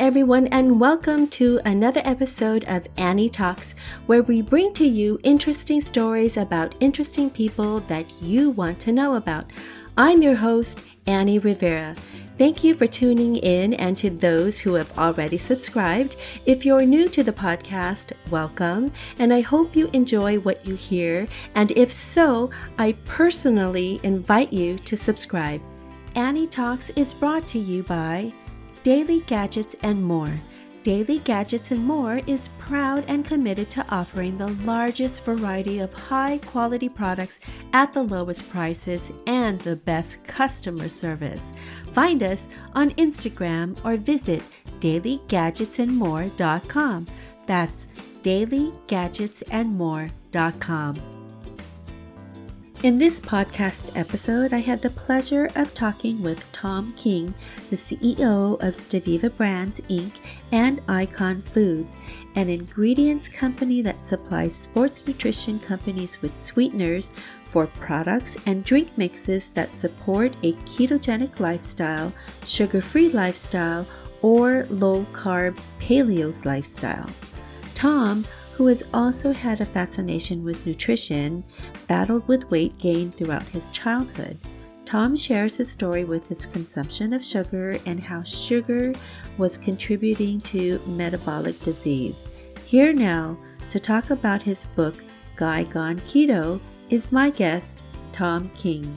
everyone, and welcome to another episode of Annie Talks, where we bring to you interesting stories about interesting people that you want to know about. I'm your host, Annie Rivera. Thank you for tuning in, and to those who have already subscribed. If you're new to the podcast, welcome, and I hope you enjoy what you hear, and if so, I personally invite you to subscribe. Annie Talks is brought to you by Daily Gadgets and More. Daily Gadgets and More is proud and committed to offering the largest variety of high-quality products at the lowest prices and the best customer service. Find us on Instagram or visit dailygadgetsandmore.com. That's dailygadgetsandmore.com. In this podcast episode, I had the pleasure of talking with Tom King, the CEO of Steviva Brands, Inc. and Icon Foods, an ingredients company that supplies sports nutrition companies with sweeteners for products and drink mixes that support a ketogenic lifestyle, sugar-free lifestyle, or low-carb paleo lifestyle. Tom, who has also had a fascination with nutrition, battled with weight gain throughout his childhood. Tom shares his story with his consumption of sugar and how sugar was contributing to metabolic disease. Here now, to talk about his book, Guy Gone Keto, is my guest, Tom King.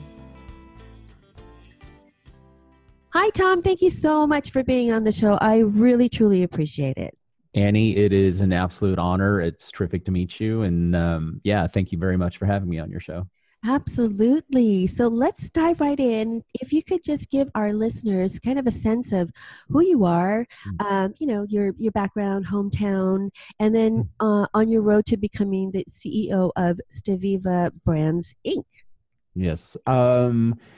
Hi, Tom. Thank you so much for being on the show. I really, truly appreciate it. Annie, it is an absolute honor. It's terrific to meet you. And thank you very much for having me on your show. Absolutely. So let's dive right in. If you could just give our listeners kind of a sense of who you are, your background, hometown, and then on your road to becoming the CEO of Steviva Brands, Inc. Yes. I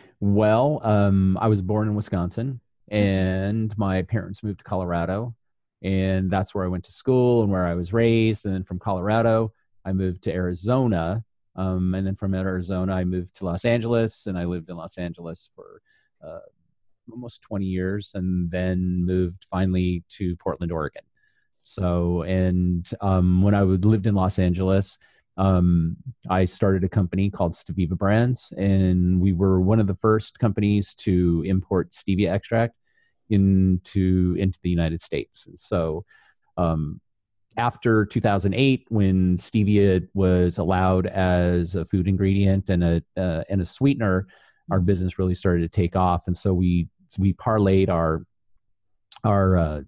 was born in Wisconsin, and my parents moved to Colorado. And that's where I went to school and where I was raised. And then from Colorado, I moved to Arizona. And then from Arizona, I moved to Los Angeles. And I lived in Los Angeles for almost 20 years, and then moved finally to Portland, Oregon. So, when I lived in Los Angeles, I started a company called Steviva Brands. And we were one of the first companies to import stevia extract into the United States. And so after 2008, when stevia was allowed as a food ingredient and a sweetener, our business really started to take off. And so we parlayed our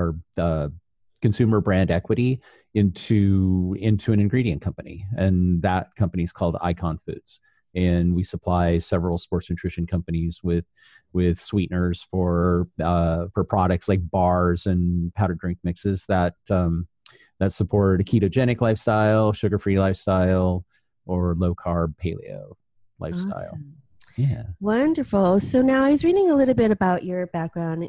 consumer brand equity into an ingredient company, and that company is called Icon Foods. And we supply several sports nutrition companies with sweeteners for products like bars and powdered drink mixes that support a ketogenic lifestyle, sugar-free lifestyle, or low-carb paleo lifestyle. Awesome. Yeah. Wonderful. So now I was reading a little bit about your background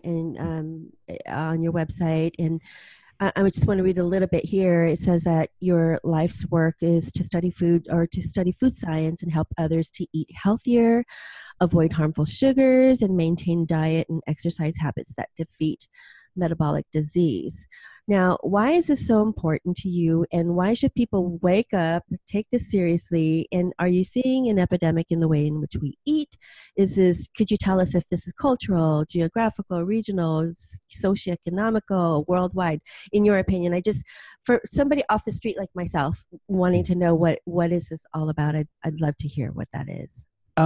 on your website, and I just want to read a little bit here. It says that your life's work is to study food science and help others to eat healthier, avoid harmful sugars, and maintain diet and exercise habits that defeat metabolic disease. Now, why is this so important to you, and why should people wake up, take this seriously, and are you seeing an epidemic in the way in which we eat? Could you tell us if this is cultural, geographical, regional, socioeconomical, worldwide, in your opinion? For somebody off the street like myself, wanting to know what is this all about, I'd love to hear what that is.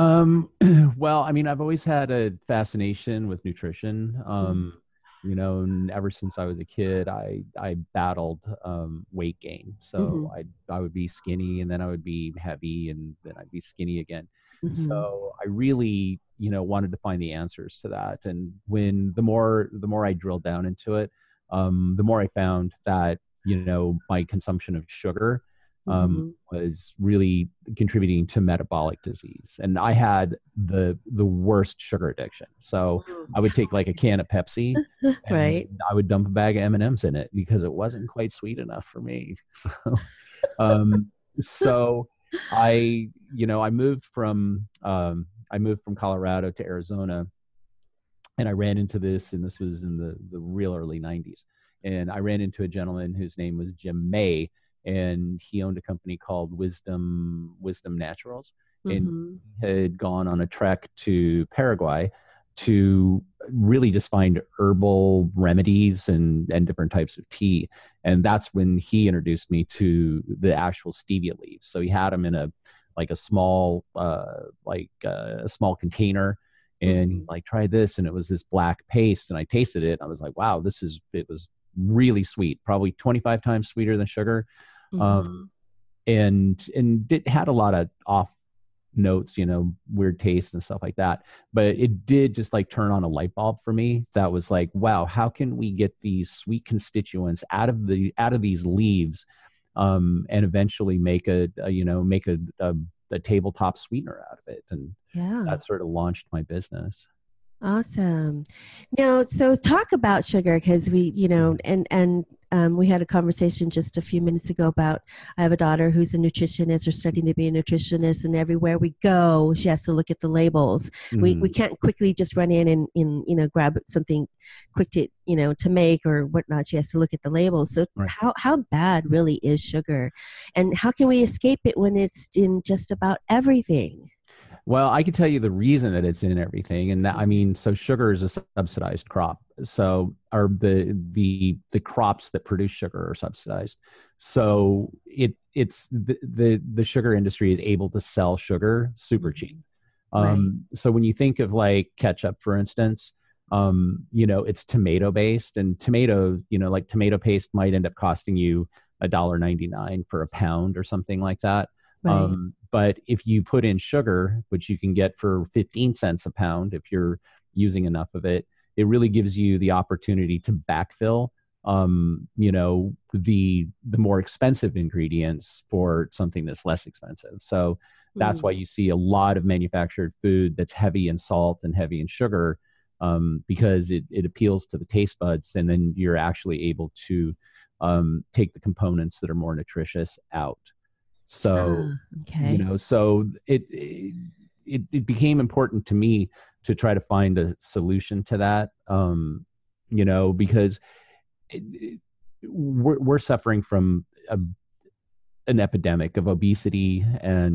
I've always had a fascination with nutrition. And ever since I was a kid, I battled weight gain. So I would be skinny, and then I would be heavy, and then I'd be skinny again. Mm-hmm. So I really, wanted to find the answers to that. And the more I drilled down into it, the more I found that, my consumption of sugar was really contributing to metabolic disease. And I had the worst sugar addiction. So I would take like a can of Pepsi, and right. I would dump a bag of M&Ms in it because it wasn't quite sweet enough for me. So I moved from Colorado to Arizona And I ran into this, and this was in the real early 90s. And I ran into a gentleman whose name was Jim May, and he owned a company called Wisdom Naturals. And Mm-hmm. he had gone on a trek to Paraguay to really just find herbal remedies and different types of tea. And that's when he introduced me to the actual stevia leaves. So he had them in a like a small a small container, and he's Mm-hmm. like, try this, and it was this black paste, and I tasted it, and I was like, wow, it was really sweet, probably 25 times sweeter than sugar. Mm-hmm. um and it had a lot of off notes, weird taste and stuff like that. But it did just like turn on a light bulb for me that was like, wow, how can we get these sweet constituents out of these leaves, and eventually make a tabletop sweetener out of it. And Yeah. that sort of launched my business. Awesome. Now, so talk about sugar because we, we had a conversation just a few minutes ago about I have a daughter who's a nutritionist or studying to be a nutritionist, and everywhere we go, she has to look at the labels. We Mm-hmm. can't quickly just run in and grab something quick to make or whatnot. She has to look at the labels. So Right. how bad really is sugar, and how can we escape it when it's in just about everything? Well, I can tell you the reason that it's in everything, and that I mean, so sugar is a subsidized crop. So, are the crops that produce sugar are subsidized. So it's the sugar industry is able to sell sugar super cheap. Mhm. Right. So when you think of like ketchup, for instance, it's tomato based, and like tomato paste might end up costing you $1.99 for a pound or something like that. Right. But if you put in sugar, which you can get for 15 cents a pound if you're using enough of it, it really gives you the opportunity to backfill, the more expensive ingredients for something that's less expensive. So that's why Mm. you see a lot of manufactured food that's heavy in salt and heavy in sugar, because it appeals to the taste buds, and then you're actually able to take the components that are more nutritious out. So, Ah, okay. it became important to me to try to find a solution to that, because we're suffering from an epidemic of obesity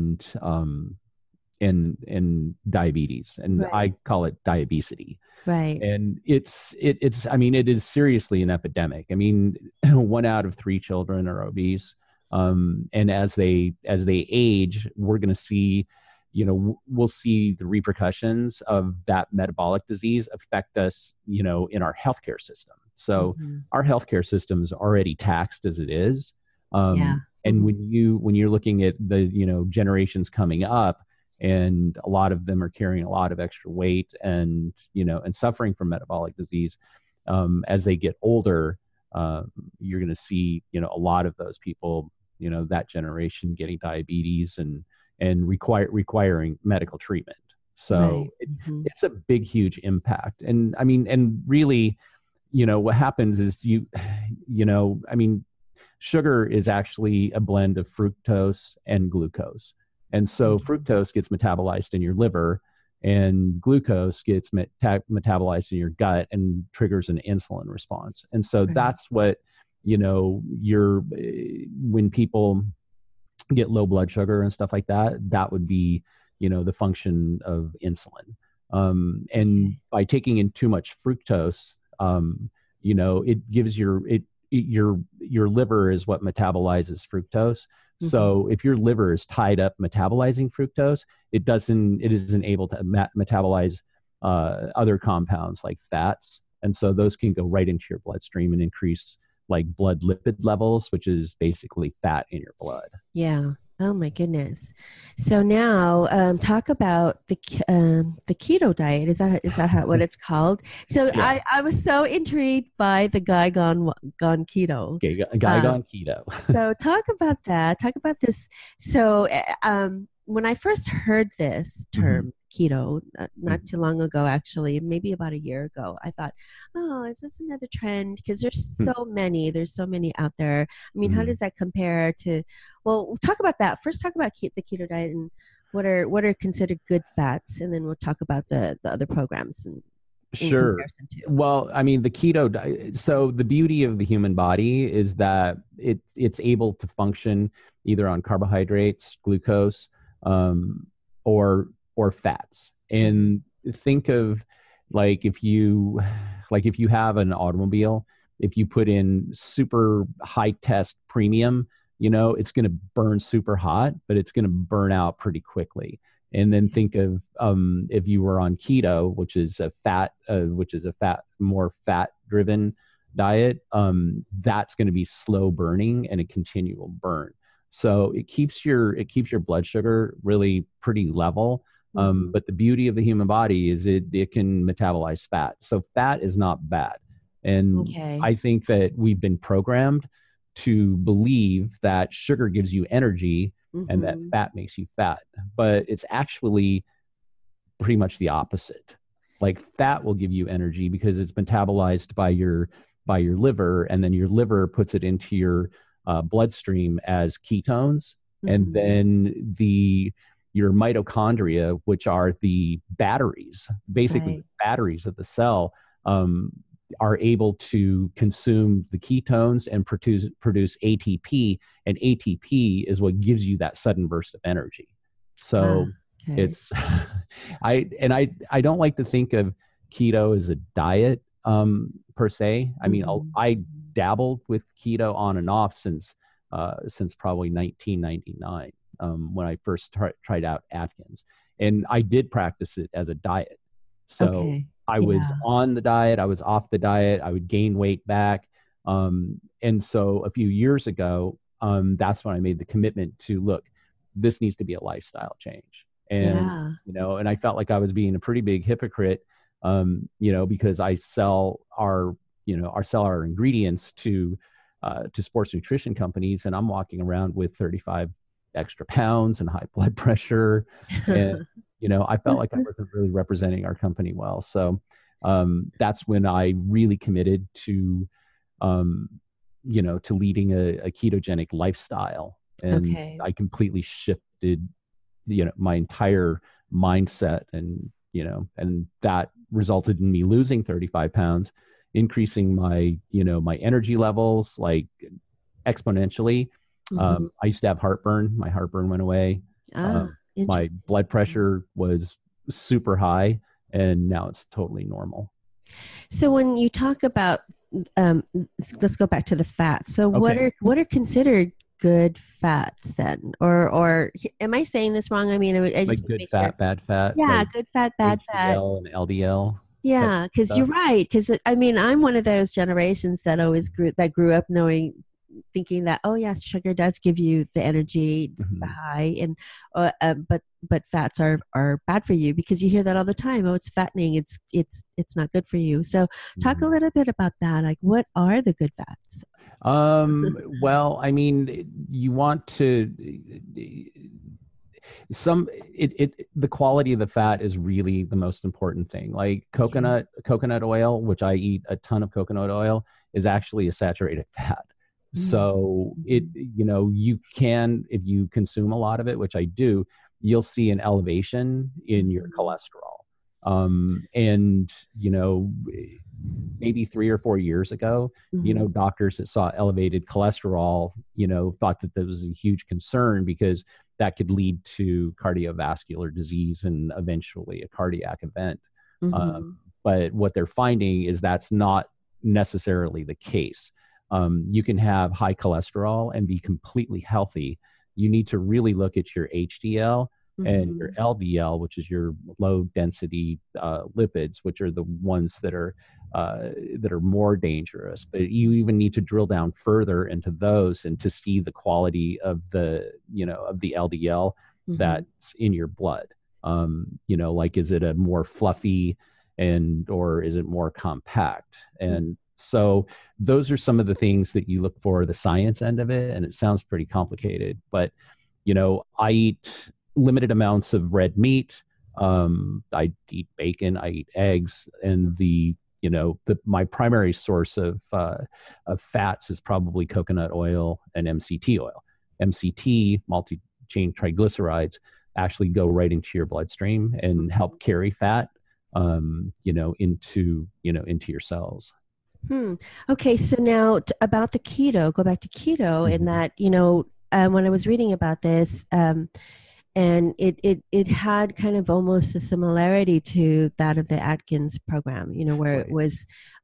and diabetes, and Right. I call it diabesity. Right. And it's I mean, it is seriously an epidemic. I mean, 1 out of 3 children are obese. And as they age, we're going to see, we'll see the repercussions of that metabolic disease affect us, in our healthcare system. So Hmm. our healthcare system is already taxed as it is. Yeah. And when you're looking at the, generations coming up, and a lot of them are carrying a lot of extra weight, and suffering from metabolic disease, as they get older, you're going to see, a lot of those people, that generation getting diabetes and requiring medical treatment. So Right. Hmm. it's a big, huge impact. And I mean, and really, what happens is I mean, sugar is actually a blend of fructose and glucose. And so fructose gets metabolized in your liver, and glucose gets metabolized in your gut and triggers an insulin response. And so Right. that's what, when people get low blood sugar and stuff like that, that would be, the function of insulin. And Okay. by taking in too much fructose, it gives your liver is what metabolizes fructose. Hmm. So if your liver is tied up metabolizing fructose, it isn't able to metabolize other compounds like fats, and so those can go right into your bloodstream and increase like blood lipid levels, which is basically fat in your blood. Yeah. Oh my goodness. So now, talk about the keto diet. Is that what it's called? So Yeah, I was so intrigued by the guy gone keto. okay, a guy Uh, gone keto. So talk about that. Talk about this. So when I first heard this Hmm. term keto, not Hmm. too long ago, actually, maybe about a year ago, I thought, oh, is this another trend? Because there's so many out there. I mean, how Hmm. does that compare to? Well, we'll talk about that first. Talk about the keto diet and what are considered good fats, and then we'll talk about the other programs. And in Sure. comparison to? Well, I mean, the keto so the beauty of the human body is that it's able to function either on carbohydrates, glucose, um, or fats. And think of like if you have an automobile, if you put in super high test premium, it's going to burn super hot, but it's going to burn out pretty quickly. And then think of if you were on keto, which is a more fat driven diet, that's going to be slow burning and a continual burn. So it keeps your blood sugar really pretty level. But the beauty of the human body is it can metabolize fat. So fat is not bad. And Okay. I think that we've been programmed to believe that sugar gives you energy and that fat makes you fat. But it's actually pretty much the opposite. Like fat will give you energy because it's metabolized by your liver, and then your liver puts it into your bloodstream as ketones, and then your mitochondria, which are the batteries, basically Right. the batteries of the cell, are able to consume the ketones and produce ATP, and ATP is what gives you that sudden burst of energy. So Okay. it's I don't like to think of keto as a diet per se. I mean, I dabbled with keto on and off since probably 1999 when I first tried out Atkins, and I did practice it as a diet. So Okay. I was on the diet, I was off the diet, I would gain weight back. And so a few years ago, that's when I made the commitment to look, this needs to be a lifestyle change. And, and I felt like I was being a pretty big hypocrite, because I sell our ingredients to sports nutrition companies, and I'm walking around with 35 extra pounds and high blood pressure. And, I felt like I wasn't really representing our company well. So that's when I really committed to, to leading a ketogenic lifestyle. And I completely shifted, my entire mindset, and that resulted in me losing 35 pounds, increasing my energy levels like exponentially. I used to have heartburn. My heartburn went away. My blood pressure was super high, and now it's totally normal. So when you talk about, let's go back to the fats. So Okay. what are considered good fats then? Or am I saying this wrong? I mean, I just Like good fat, bad fat. yeah, like good fat, bad fat. HDL and LDL. Yeah, because you're right. Because I mean, I'm one of those generations that grew up thinking that, oh yes, sugar does give you the energy, the high, and but fats are bad for you, because you hear that all the time. Oh, it's fattening. It's not good for you. So talk a little bit about that. Like, what are the good fats? Well, I mean, you want to the quality of the fat is really the most important thing. Like coconut oil, which I eat a ton of coconut oil, is actually a saturated fat. So you can, if you consume a lot of it, which I do, you'll see an elevation in your cholesterol. And maybe 3 or 4 years ago, doctors that saw elevated cholesterol, thought that was a huge concern, because that could lead to cardiovascular disease and eventually a cardiac event. But what they're finding is that's not necessarily the case. You can have high cholesterol and be completely healthy. You need to really look at your HDL and your LDL, which is your low density lipids, which are the ones that are more dangerous. But you even need to drill down further into those and to see the quality of the LDL that's in your blood. Like, is it a more fluffy or is it more compact? And so those are some of the things that you look for, the science end of it. And it sounds pretty complicated, but I eat limited amounts of red meat. I eat bacon, I eat eggs, and my primary source of fats is probably coconut oil and MCT oil. MCT, multi-chain triglycerides, actually go right into your bloodstream and help carry fat. into your cells. Okay, so now about the keto, go back to keto, in that, when I was reading about this, and it had kind of almost a similarity to that of the Atkins program, where it was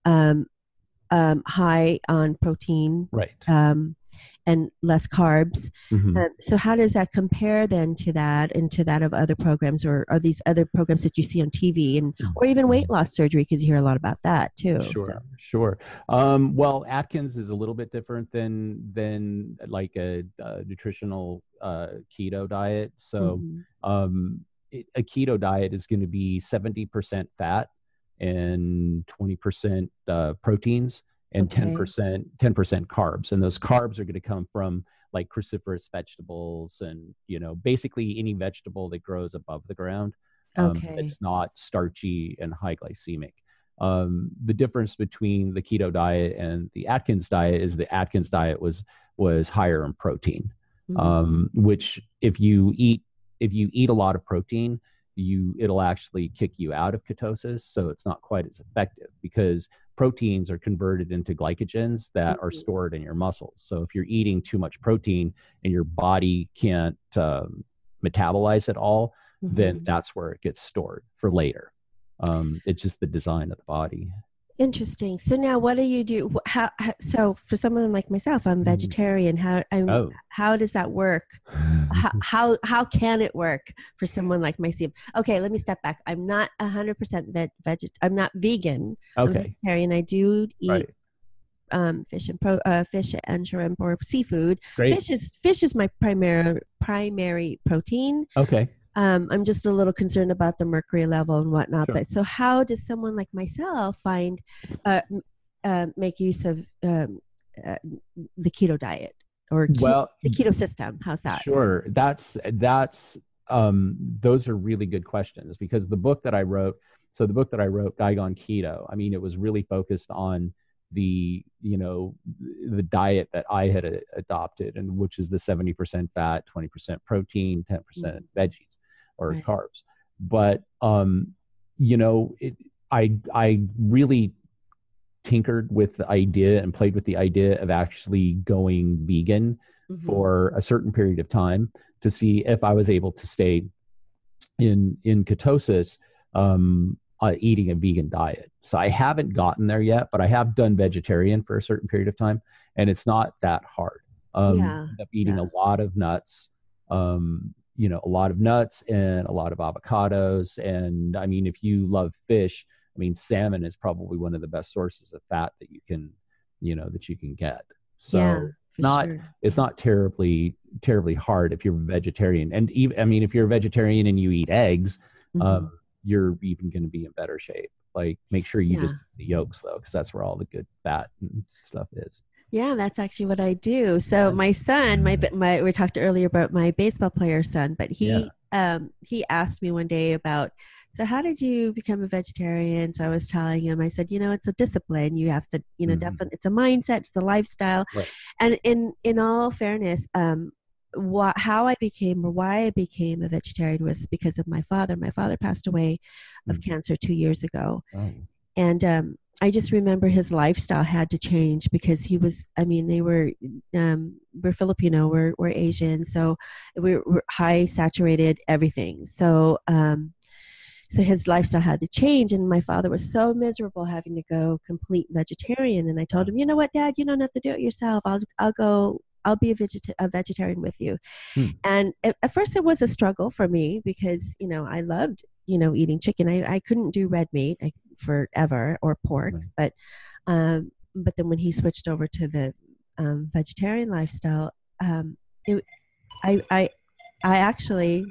high on protein, Right. And less carbs. Mm-hmm. So how does that compare then to that and to that of other programs, or these other programs that you see on TV, or even weight loss surgery, because you hear a lot about that too. Sure. Well, Atkins is a little bit different than like a nutritional keto diet. So a keto diet is going to be 70% fat and 20% proteins, and 10% carbs. And those carbs are going to come from like cruciferous vegetables and, basically any vegetable that grows above the ground. It's not starchy and high glycemic. The difference between the keto diet and the Atkins diet is the Atkins diet was higher in protein, which if you eat a lot of protein, it'll actually kick you out of ketosis. So it's not quite as effective, because proteins are converted into glycogens that are stored in your muscles. So if you're eating too much protein and your body can't metabolize it all, then that's where it gets stored for later. It's just the design of the body. Interesting. So now, what do you do? So for someone like myself, I'm vegetarian. How does that work? How can it work for someone like myself? Okay, let me step back. I'm not 100% I'm not vegan. Okay. I'm vegetarian. I do eat fish and shrimp or seafood. Great. Fish is my primary protein. Okay. I'm just a little concerned about the mercury level and whatnot. Sure. But so how does someone like myself make use of the keto diet or the keto system? How's that? Sure. That's those are really good questions, because the book that I wrote, Guide Keto, I mean, it was really focused on the diet that I had adopted, and which is the 70% fat, 20% protein, 10% veggies or carbs. But I really tinkered with the idea and played with the idea of actually going vegan for a certain period of time to see if I was able to stay in ketosis eating a vegan diet. So I haven't gotten there yet, but I have done vegetarian for a certain period of time, and it's not that hard. End up eating a lot of nuts, a lot of nuts and a lot of avocados. And I mean, if you love fish, I mean, salmon is probably one of the best sources of fat that you can get. So it's not terribly hard if you're vegetarian. And even, I mean, if you're a vegetarian and you eat eggs, you're even going to be in better shape. Like, make sure you just eat the yolks though, because that's where all the good fat and stuff is. Yeah, that's actually what I do. So my son, we talked earlier about my baseball player son, but he asked me one day about, so how did you become a vegetarian? So I was telling him, I said, it's a discipline. You have to, definitely, it's a mindset, it's a lifestyle. Right. And in all fairness, how I became, or why I became a vegetarian, was because of my father. My father passed away of cancer 2 years ago. Oh. And I just remember his lifestyle had to change, because he was, we're Filipino, we're Asian, so we're high saturated everything. So his lifestyle had to change, and my father was so miserable having to go complete vegetarian. And I told him, you know what, Dad, you don't have to do it yourself. I'll be a vegetarian with you. And at first it was a struggle for me, because, I loved, eating chicken. I couldn't do red meat forever, or pork. But then when he switched over to the vegetarian lifestyle, I actually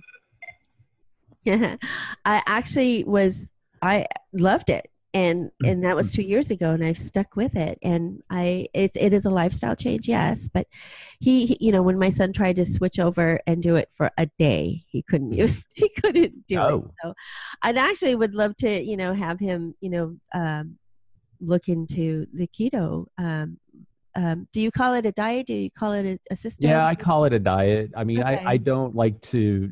I loved it. And that was 2 years ago, and I've stuck with it. And it is a lifestyle change, yes. But he when my son tried to switch over and do it for a day, he couldn't do it. So I'd actually would love to, have him, look into the keto do you call it a diet? Do you call it a system? Yeah, I call it a diet. I mean, Okay. I don't like to,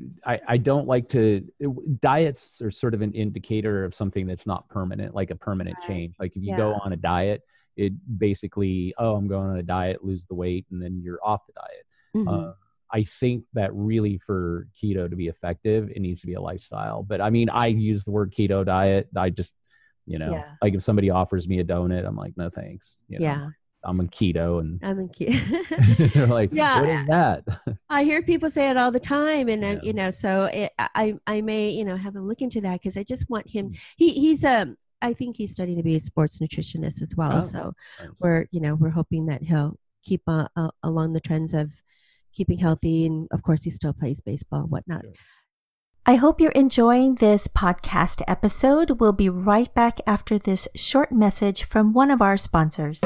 diets are sort of an indicator of something that's not permanent, like a permanent Right. change. Like if you Yeah. go on a diet, it basically, oh, I'm going on a diet, lose the weight, and then you're off the diet. Mhm. I think that really for keto to be effective, it needs to be a lifestyle. But I mean, I use the word keto diet. I just, Yeah. like if somebody offers me a donut, I'm like, no thanks. Yeah. I'm on keto, and I'm a kid. they're like, Yeah. what is that? I hear people say it all the time, and Yeah. so I may have him look into that, because I just want him. He's I think he's studying to be a sports nutritionist as well. Oh, So nice. we're hoping that he'll keep along the trends of keeping healthy, and of course he still plays baseball and whatnot. Sure. I hope you're enjoying this podcast episode. We'll be right back after this short message from one of our sponsors.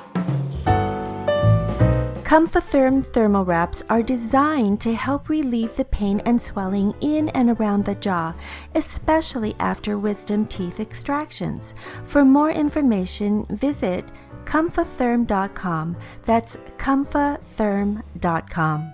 ComfaTherm Thermal Wraps are designed to help relieve the pain and swelling in and around the jaw, especially after wisdom teeth extractions. For more information, visit ComfaTherm.com. That's ComfaTherm.com.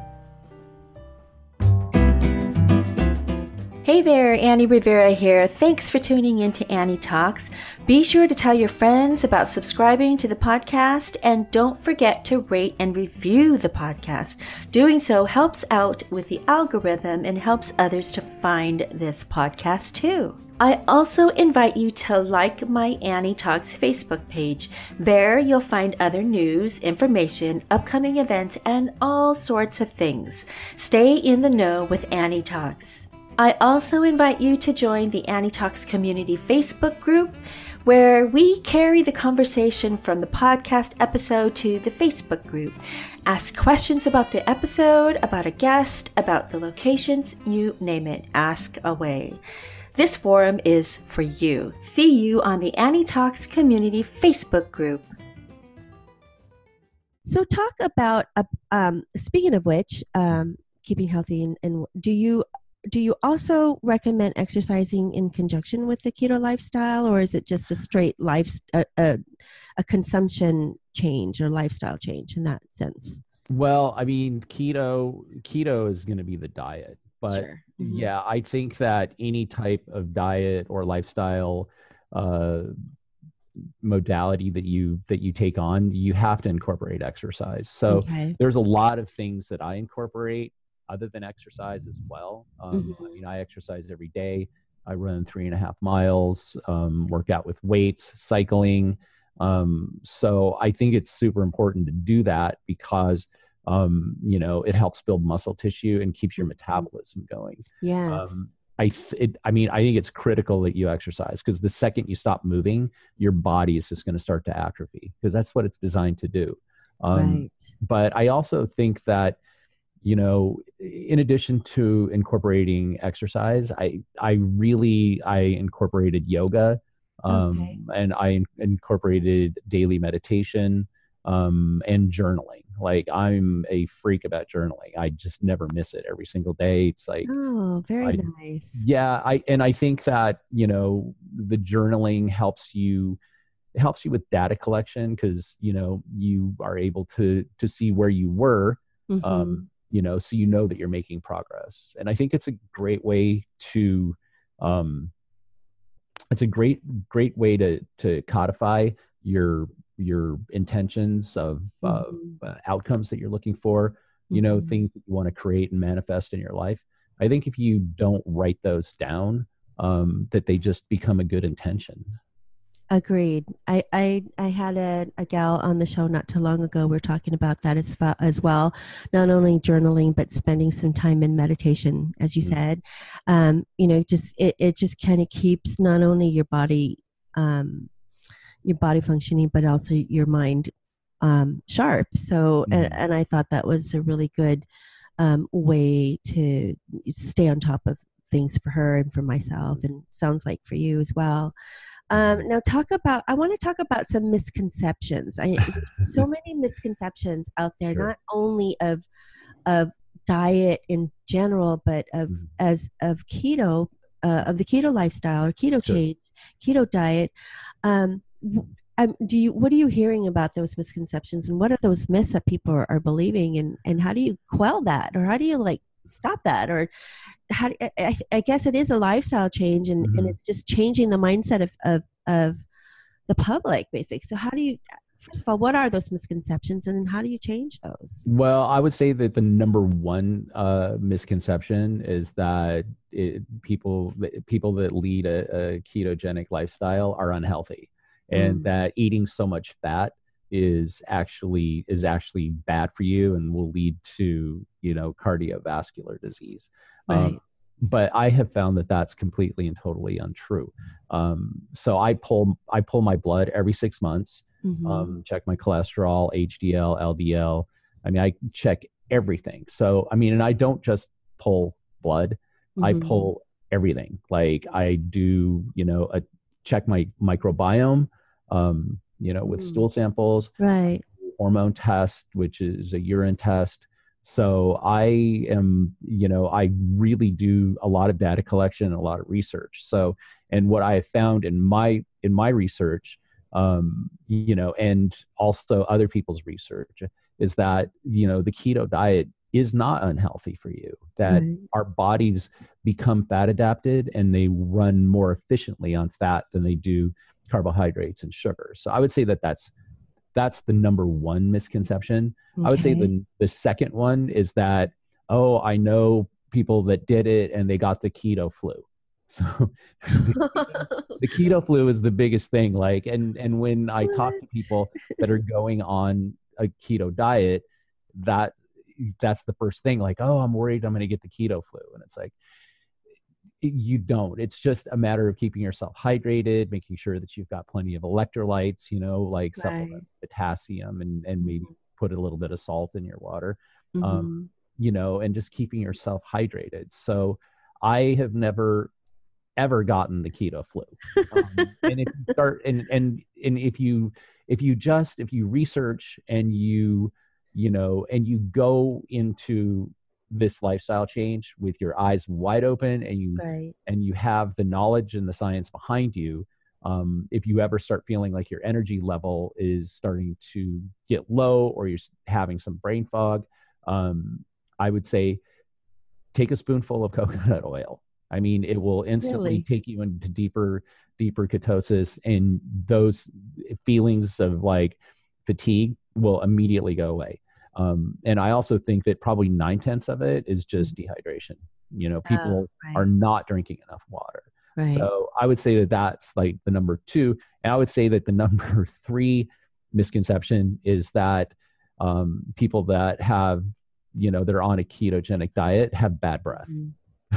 Hey there, Annie Rivera here. Thanks for tuning in to Annie Talks. Be sure to tell your friends about subscribing to the podcast, and don't forget to rate and review the podcast. Doing so helps out with the algorithm and helps others to find this podcast too. I also invite you to like my Annie Talks Facebook page. There you'll find other news, information, upcoming events, and all sorts of things. Stay in the know with Annie Talks. I also invite you to join the Annie Talks Community Facebook group, where we carry the conversation from the podcast episode to the Facebook group. Ask questions about the episode, about a guest, about the locations, you name it. Ask away. This forum is for you. See you on the Annie Talks Community Facebook group. So talk about, speaking of which, keeping healthy, and do you also recommend exercising in conjunction with the keto lifestyle, or is it just a straight a consumption change or lifestyle change in that sense? Well, I mean, keto is going to be the diet, but Sure. Mm-hmm. Yeah, I think that any type of diet or lifestyle modality that you take on, you have to incorporate exercise. So Okay. There's a lot of things that I incorporate other than exercise as well. Mm-hmm. I mean, I exercise every day. I run 3.5 miles, work out with weights, cycling. So I think it's super important to do that because, it helps build muscle tissue and keeps your metabolism going. Yes. I think it's critical that you exercise, because the second you stop moving, your body is just going to start to atrophy, because that's what it's designed to do. Right. But I also think that, in addition to incorporating exercise, I incorporated yoga, Okay. and I incorporated daily meditation, and journaling. Like, I'm a freak about journaling. I just never miss it. Every single day. It's like, Oh, very nice. yeah. I think that, the journaling helps you with data collection, because, you are able to see where you were, Mm-hmm. so that you're making progress. And I think it's a great way to, it's a great way to codify your intentions of outcomes that you're looking for, things that you want to create and manifest in your life. I think if you don't write those down, that they just become a good intention. Agreed. I had a gal on the show not too long ago. We're talking about that as well. Not only journaling, but spending some time in meditation, as you said. It just kind of keeps not only your body functioning, but also your mind sharp. So, and I thought that was a really good way to stay on top of things for her and for myself, and sounds like for you as well. Now I want to talk about some misconceptions. There's so many misconceptions out there, Sure. not only of diet in general, but of keto, of the keto lifestyle or keto change, keto diet. what are you hearing about those misconceptions, and what are those myths that people are believing, and how do you quell that, or how do you like stop that, or I guess it is a lifestyle change, and Mhm. it's just changing the mindset of the public, basically. So how do you, first of all, what are those misconceptions, and then how do you change those? Well, I would say that the number one misconception is that people that lead a ketogenic lifestyle are unhealthy, and Mm, that eating so much fat is actually bad for you and will lead to cardiovascular disease. Um, right. but I have found that that's completely and totally untrue. So I pull my blood every 6 months, Mm-hmm. check my cholesterol, HDL, LDL. I mean, I check everything. So, I mean, and I don't just pull blood, I Mm-hmm. pull everything. Like I do, check my microbiome, with Mm, stool samples, right. hormone test, which is a urine test. So I really do a lot of data collection and a lot of research. So, and what I have found in my research, and also other people's research, is that the keto diet is not unhealthy for you. That Right. our bodies become fat adapted and they run more efficiently on fat than they do carbohydrates and sugar. So I would say that that's the number one misconception. I would say Okay. the second one is that, oh, I know people that did it and they got the keto flu. So the keto flu is the biggest thing. Like, and when I talk to What? people that are going on a keto diet, that that's the first thing. Like, oh, I'm worried I'm going to get the keto flu, and it's like, you don't. It's just a matter of keeping yourself hydrated, making sure that you've got plenty of electrolytes, like Right. supplement potassium, and maybe Mm-hmm. put a little bit of salt in your water, um, Mm-hmm. and just keeping yourself hydrated. So I have never ever gotten the keto flu. And if you start and if you research and you go into this lifestyle change with your eyes wide open, Right. and you have the knowledge and the science behind you, if you ever start feeling like your energy level is starting to get low, or you're having some brain fog, I would say take a spoonful of coconut oil. I mean, it will instantly Really? take you into deeper ketosis, and those feelings of like fatigue will immediately go away. And I also think that probably 9/10 of it is just dehydration. Oh, People are right. not drinking enough water. Right. So I would say that that's like the number two. And I would say that the number three misconception is that people that they're on a ketogenic diet have bad breath. Mhm.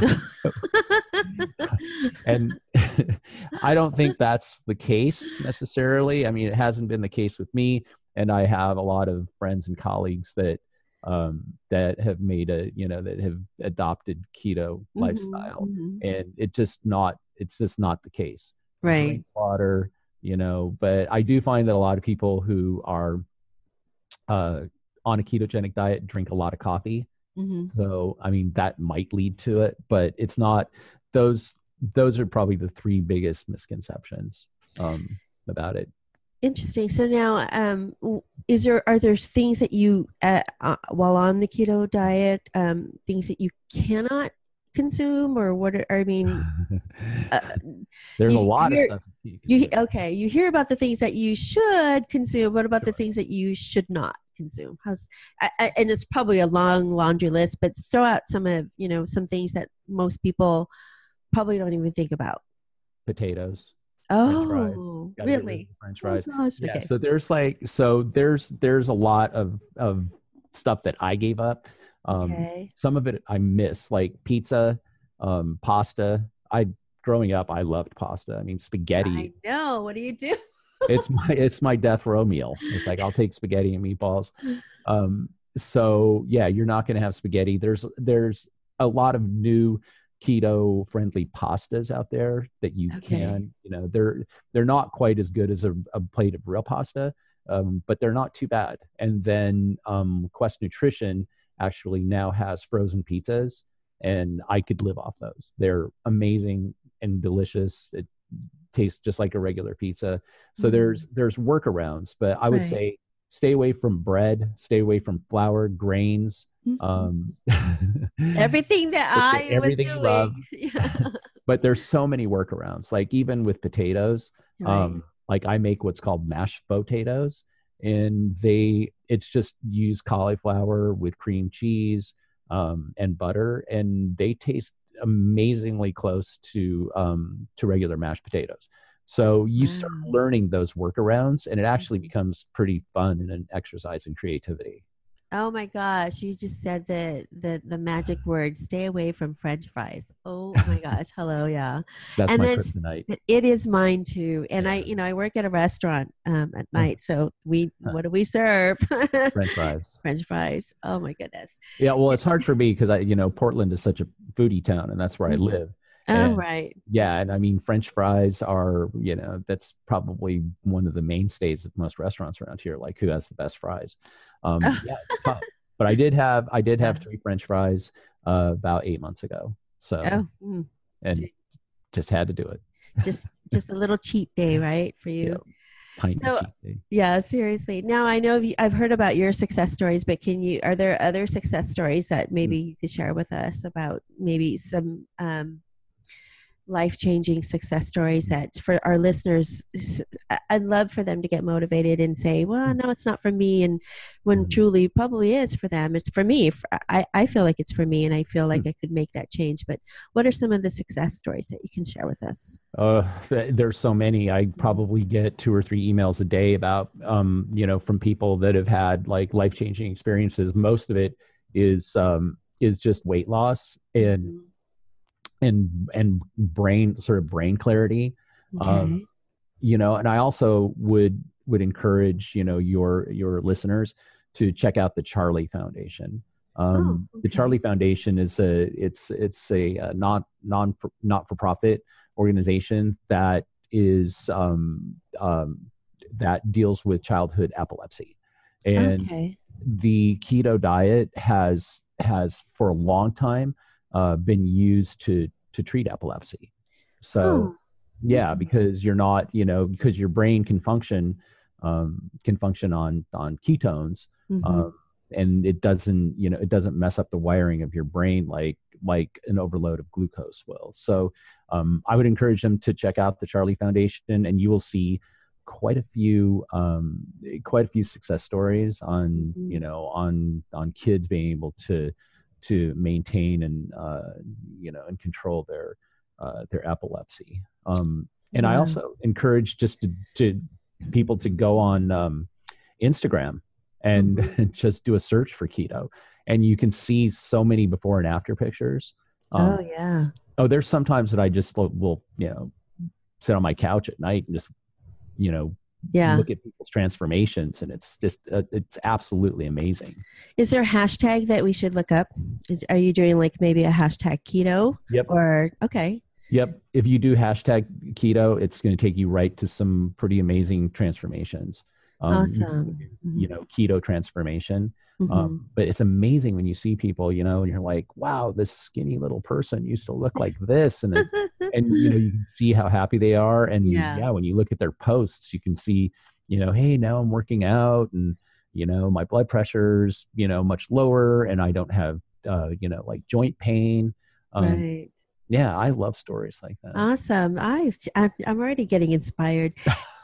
And I don't think that's the case necessarily. I mean, it hasn't been the case with me, and I have a lot of friends and colleagues that have that have adopted keto Mhm, lifestyle, mhm. and it's just not the case. Drink Right. water, but I do find that a lot of people who are uh, on a ketogenic diet drink a lot of coffee. Mhm. So, I mean, that might lead to it, but it's not. Those those are probably the three biggest misconceptions about it. Interesting. So now, are there things that you, while on the keto diet, things that you cannot consume, or I mean, uh, There's a you lot of hear stuff you can do. okay, you hear about the things that you should consume. What about the Sure. things that you should not consume? And it's probably a long laundry list, but throw out some things that most people probably don't even think about. Potatoes, French fries. Oh, Got to get rid of really? the French Oh fries. gosh. Yeah. Okay. So there's a lot of stuff that I gave up. Okay. Some of it I miss, like pizza, pasta. Growing up, I loved pasta. I mean, I spaghetti. know. What do you do? It's my death row meal. It's like I'll take spaghetti and meatballs. So yeah, you're not going to have spaghetti. There's a lot of new keto friendly pastas out there that you Okay. can, they're not quite as good as a plate of real pasta, but they're not too bad. And then Quest Nutrition actually now has frozen pizzas, and I could live off those. They're amazing and delicious. tastes just like a regular pizza. So there's workarounds, but I would Right. say stay away from bread, stay away from flour, grains, um, Everything that I was everything you love. doing. Yeah. But there's so many workarounds. Like even with potatoes, Right. like I make what's called mashed potatoes, and it's just use cauliflower with cream cheese and butter, and they taste amazingly close to regular mashed potatoes. So you start Wow. learning those workarounds, and it actually becomes pretty fun and an exercise in creativity. Oh my gosh, you just said the magic word, stay away from French fries. Oh my gosh. Hello, yeah. That's And my then kryptonite. it is mine too. And Yeah. I work at a restaurant at Oh, night. So huh. what do we serve? French fries. French fries. Oh my goodness. Yeah, well, it's hard for me because Portland is such a foodie town, and that's where I Mhm. live. Oh, And right. yeah, and I mean, French fries are, that's probably one of the mainstays of most restaurants around here. Like, who has the best fries? Yeah, it's tough. But I did have Yeah. 3 French fries about 8 months ago. So, Oh, mm. So and just had to do it. just a little cheat day, right, for Yeah, you? tiny So cheat day. yeah, seriously. Now I know I've heard about your success stories, but are there other success stories that maybe you could share with us about maybe some life-changing success stories that for our listeners, I'd love for them to get motivated and say, well, no, it's not for me. And when Mhm. truly probably is for them, it's for me. I feel like it's for me and I feel like I could make that change. But what are some of the success stories that you can share with us? There's so many. I probably get 2 or 3 emails a day about, from people that have had like life-changing experiences. Most of it is just weight loss and Mhm. brain clarity. Um, Okay. and I also would encourage, your listeners to check out the Charlie Foundation. Oh, The okay. Charlie Foundation is a not for profit organization that deals with childhood epilepsy, and Okay. the keto diet has for a long time been used to treat epilepsy. So Oh, yeah, okay. because you're not, because your brain can function on ketones, Mm-hmm. um, and it doesn't mess up the wiring of your brain like an overload of glucose will. So I would encourage them to check out the Charlie Foundation, and you will see quite a few success stories on Mm-hmm. you know on kids being able to maintain and control their epilepsy. And I Wow. also encourage just to people to go on Instagram and Mm-hmm. just do a search for keto, and you can see so many before and after pictures. Oh, Um, yeah. there's sometimes that I just will sit on my couch at night and just you know Yeah. look at people's transformations, and it's absolutely amazing. Is there a hashtag that we should look up? Are you doing like maybe a hashtag keto Yep. or okay? Yep. If you do hashtag keto, it's going to take you right to some pretty amazing transformations. You can Awesome. do, keto transformation. Mm-hmm. But it's amazing when you see people, and you're like, wow, this skinny little person used to look like this. And you can see how happy they are. And Yeah. yeah, when you look at their posts, you can see, hey, now I'm working out, and, my blood pressure's, much lower, and I don't have, like joint pain. Um, Right. yeah, I love stories like that. Awesome. I'm already getting inspired.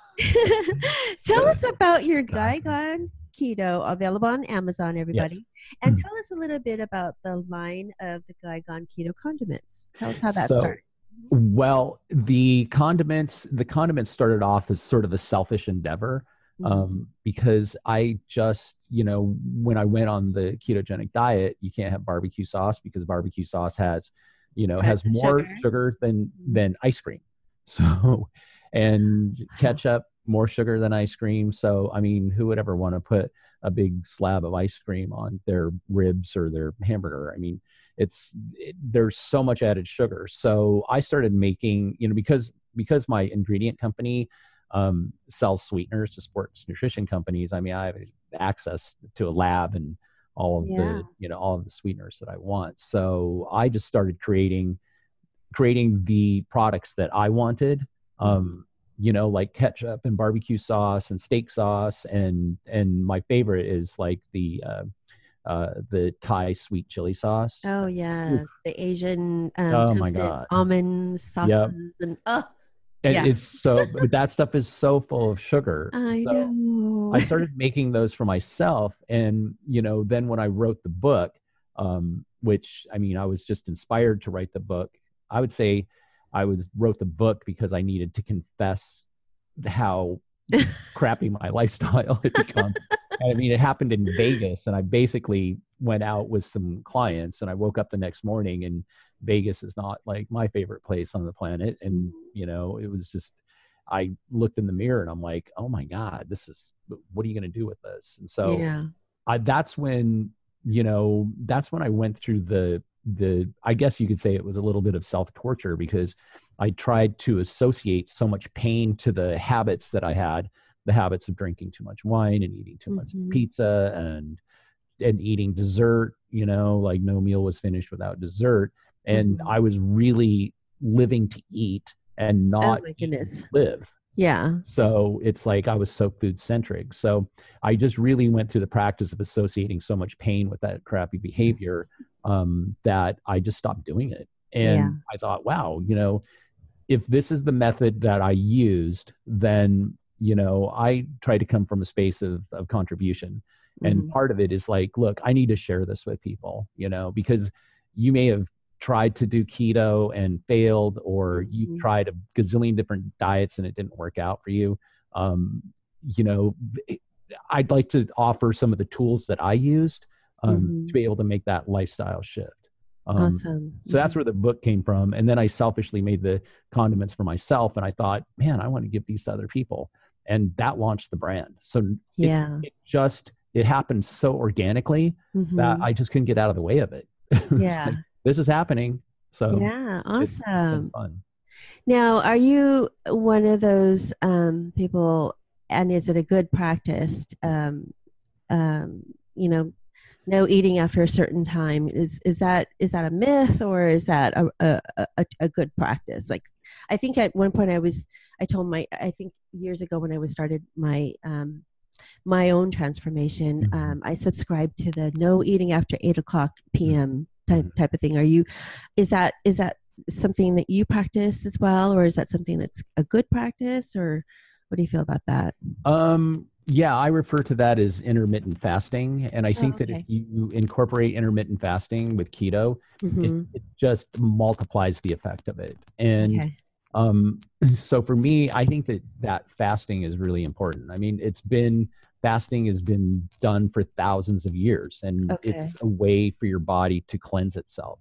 Tell us about your Guigon Keto, available on Amazon, Yes. everybody. And tell us a little bit about the line of the Guigon Keto condiments. Tell us how that So, started. well, the condiments started off as sort of a selfish endeavor, Mhm. because I just, when I went on the ketogenic diet, you can't have barbecue sauce because barbecue sauce has Tons of more sugar. sugar than Mhm. ice cream. So, and Wow. ketchup more sugar than ice cream. So, I mean, who would ever want to put a big slab of ice cream on their ribs or their hamburger? I mean, there's so much added sugar. So I started making, because my ingredient company sells sweeteners to sports nutrition companies. I mean, I have access to a lab and Yeah. all of the sweeteners that I want. So I just started creating the products that I wanted, You know, like ketchup and barbecue sauce and steak sauce, and my favorite is like the Thai sweet chili sauce. Oh Oof. yes, the Asian Oh my toasted God. almond Yep. sauces and oh And yeah. it's so, but that stuff is so full of sugar. I So know. I started making those for myself. And, you know, then when I wrote the book, which I mean, I was just inspired to write the book. I would say wrote the book because I needed to confess how crappy my lifestyle had become. And I mean, it happened in Vegas, and I basically went out with some clients, and I woke up the next morning, and Vegas is not like my favorite place on the planet. And, you know, it was just, I looked in the mirror and I'm like, oh my God, what are you going to do with this? And so Yeah. that's when, you know, that's when I went through I guess you could say it was a little bit of self-torture, because I tried to associate so much pain to the habits that I had, the habits of drinking too much wine and eating too much pizza and eating dessert, you know, like no meal was finished without dessert. And I was really living to eat and not Oh my goodness. live. Yeah. So it's like I was so food centric. So I just really went through the practice of associating so much pain with that crappy behavior, that I just stopped doing it. And I thought, wow, you know, if this is the method that I used, then, you know, I try to come from a space of contribution. And part of it is like, look, I need to share this with people, you know, because you may have tried to do keto and failed, or you tried a gazillion different diets and it didn't work out for you. You know, I'd like to offer some of the tools that I used to be able to make that lifestyle shift. Awesome. So that's where the book came from. And then I selfishly made the condiments for myself. And I thought, man, I want to give these to other people. And that launched the brand. So it happened so organically that I just couldn't get out of the way of it. Yeah. Like, this is happening. So yeah, it's awesome. fun. Now, are you one of those people, and is it a good practice, you know, no eating after a certain time? Is that a myth, or is that a good practice? Like, I think at one point I think years ago when I was started my my own transformation, I subscribed to the no eating after 8:00 p.m. type of thing. Is that something that you practice as well, or is that something that's a good practice, or what do you feel about that? Yeah, I refer to that as intermittent fasting. And I think that if you incorporate intermittent fasting with keto, it just multiplies the effect of it. And so for me, I think that fasting is really important. I mean, fasting has been done for thousands of years, and it's a way for your body to cleanse itself.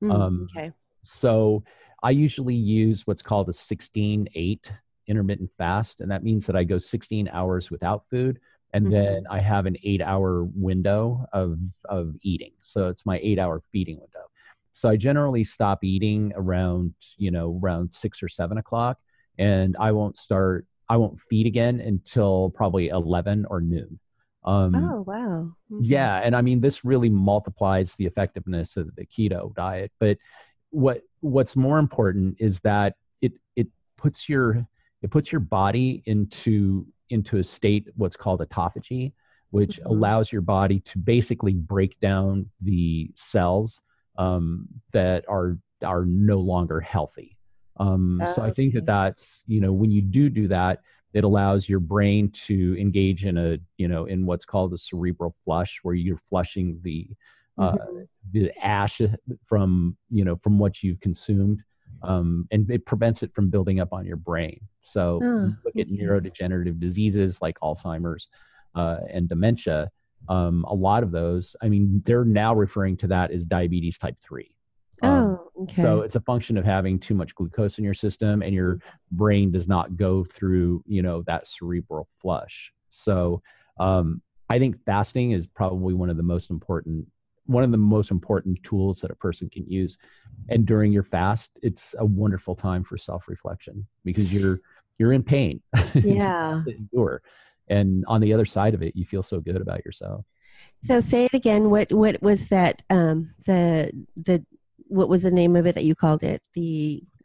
So I usually use what's called a 16-8 intermittent fast. And that means that I go 16 hours without food. And then I have an 8-hour window of eating. So it's my 8-hour feeding window. So I generally stop eating around 6 or 7 o'clock, and I won't feed again until probably 11 or noon. Oh, wow. Yeah. And I mean, this really multiplies the effectiveness of the keto diet. But what's more important is that it puts your body into a state, what's called autophagy, which allows your body to basically break down the cells that are no longer healthy. So I think that's, when you do that, it allows your brain to engage in what's called a cerebral flush, where you're flushing the ash from what you've consumed. And it prevents it from building up on your brain. So look at neurodegenerative diseases like Alzheimer's and dementia. A lot of those, I mean, they're now referring to that as diabetes type 3. So it's a function of having too much glucose in your system, and your brain does not go through, that cerebral flush. So I think fasting is probably one of the most important tools that a person can use. And during your fast, it's a wonderful time for self-reflection, because you're in pain. Yeah. And on the other side of it, you feel so good about yourself. So say it again. What was that? What was the name of it that you called it?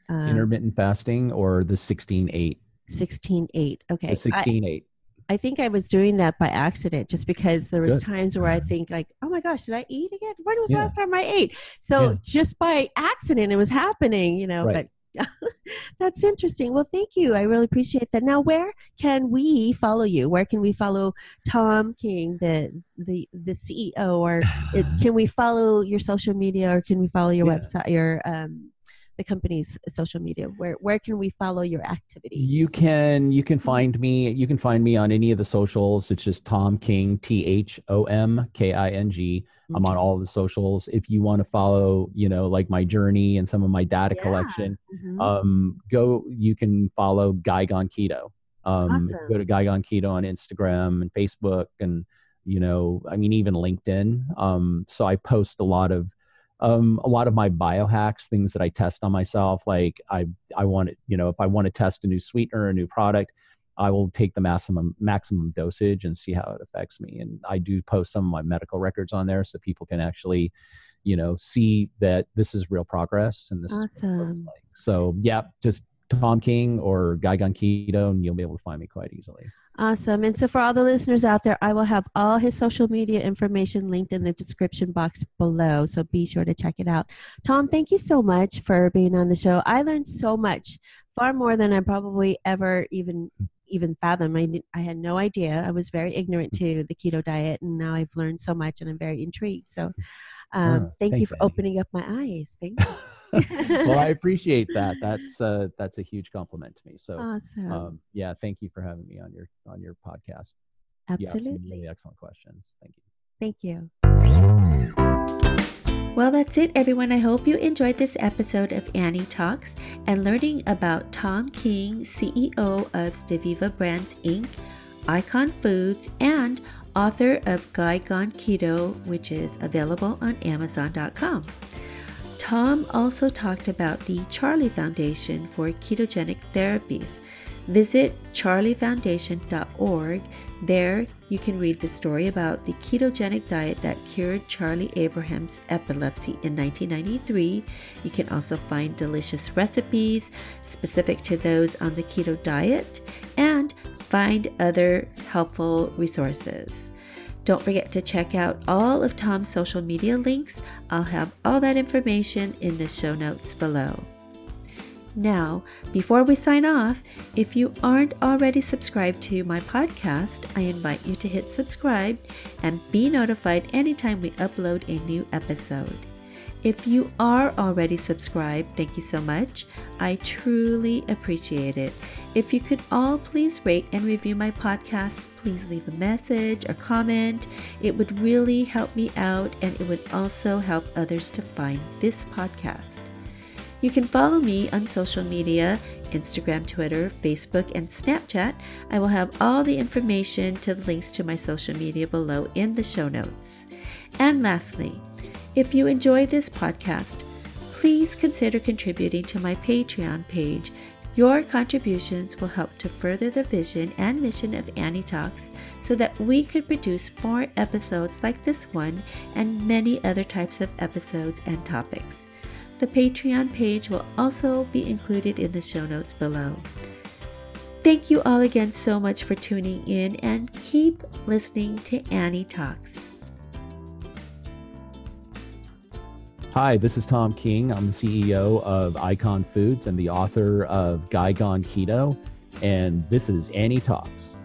Intermittent fasting or the 16-8? 16-8. Okay. The 16-8. I think I was doing that by accident just because there was Good. times where I think like, oh my gosh, did I eat again? When was the Yeah. last time I ate? So just by accident, it was happening, you know, Right. but that's interesting. Well, thank you. I really appreciate that. Now, where can we follow you? Where can we follow Tom King, the CEO, or can we follow your social media, or can we follow your website, your the company's social media? Where can we follow your activity? You can find me. You can find me on any of the socials. It's just Tom King, THOMKING. I'm on all of the socials. If you want to follow, you know, like my journey and some of my data collection, you can follow Guy Gone Keto. Awesome. Go to Guy Gone Keto on Instagram and Facebook, and you know, I mean, even LinkedIn. So I post a lot of my biohacks, things that I test on myself. Like I want to, you know, if I want to test a new sweetener, a new product, I will take the maximum dosage and see how it affects me. And I do post some of my medical records on there so people can actually, you know, see that this is real progress and this is what it looks like. So yeah, just Tom King or Guy Gone Keto, and you'll be able to find me quite easily. Awesome. And so for all the listeners out there, I will have all his social media information linked in the description box below. So be sure to check it out. Tom, thank you so much for being on the show. I learned so much, far more than I probably ever even fathom. I had no idea. I was very ignorant to the keto diet, and now I've learned so much, and I'm very intrigued. So thank you for opening up my eyes. Thank you. Well, I appreciate that. That's a huge compliment to me. So awesome. Yeah, thank you for having me on your podcast. Absolutely. You asked some really excellent questions. Thank you. Thank you. Well, that's it, everyone. I hope you enjoyed this episode of Annie Talks and learning about Tom King, CEO of Steviva Brands, Inc., Icon Foods, and author of Guy Gone Keto, which is available on Amazon.com. Tom also talked about the Charlie Foundation for Ketogenic Therapies. Visit charliefoundation.org. There you can read the story about the ketogenic diet that cured Charlie Abraham's epilepsy in 1993. You can also find delicious recipes specific to those on the keto diet and find other helpful resources. Don't forget to check out all of Tom's social media links. I'll have all that information in the show notes below. Now, before we sign off, if you aren't already subscribed to my podcast, I invite you to hit subscribe and be notified anytime we upload a new episode. If you are already subscribed, thank you so much. I truly appreciate it. If you could all please rate and review my podcast, please leave a message or comment. It would really help me out, and it would also help others to find this podcast. You can follow me on social media, Instagram, Twitter, Facebook, and Snapchat. I will have all the information to the links to my social media below in the show notes. And lastly, if you enjoy this podcast, please consider contributing to my Patreon page. Your contributions will help to further the vision and mission of Annie Talks so that we could produce more episodes like this one and many other types of episodes and topics. The Patreon page will also be included in the show notes below. Thank you all again so much for tuning in, and keep listening to Annie Talks. Hi, this is Tom King. I'm the CEO of Icon Foods and the author of Guy Gone Keto, and this is Annie Talks.